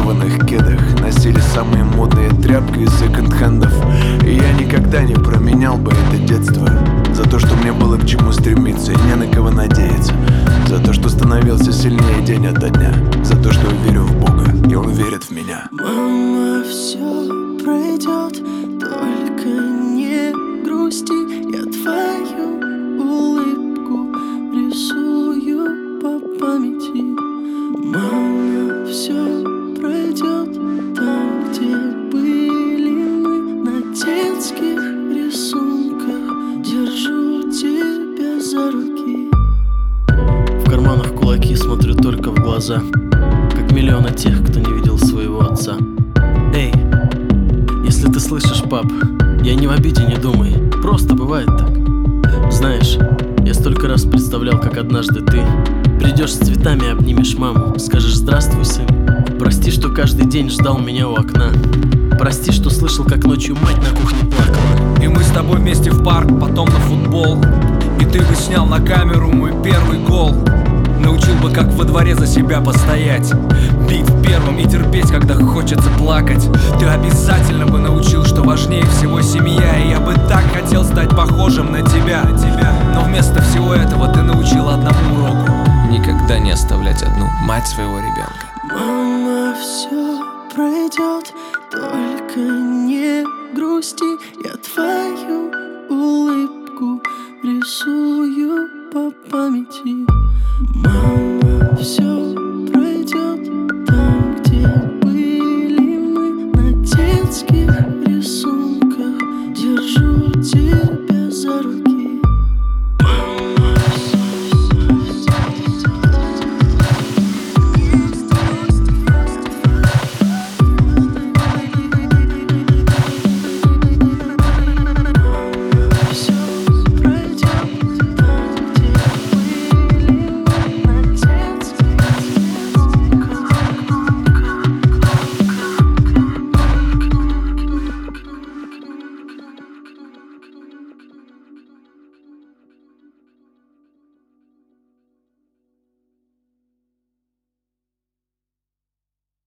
порванных кедах, носили самые модные тряпки из секонд-хендов. И я никогда не променял бы это детство за то, что мне было к чему стремиться и не на кого надеяться. За то, что становился сильнее день ото дня. За то, что я верю в Бога, и Он верит в меня. Мама, все пройдет, только не грусти. Я твою улыбку рисую по памяти. Мама, все пройдет, там, где были мы, на детских рисунках. Держу тебя за руки. В карманах кулаки, смотрю только в глаза, как миллионы тех, кто не видел своего отца. Эй, если ты слышишь, пап, я не в обиде, не думай, просто бывает так. Знаешь, я столько раз представлял, как однажды ты придешь с цветами, обнимешь маму, скажешь: здравствуй, сын. Прости, что каждый день ждал меня у окна. Прости, что слышал, как ночью мать на кухне плакала. И мы с тобой вместе в парк, потом на футбол. И ты бы снял на камеру мой первый гол. Научил бы, как во дворе за себя постоять, бить первым и терпеть, когда хочется плакать. Ты обязательно бы научил, что важнее всего семья. И я бы так хотел стать похожим на тебя. Но вместо всего этого ты научил одному уроку: никогда не оставлять одну мать своего ребенка. Мама, все пройдет, только не грусти. Я твою улыбку рисую по памяти. Мама, все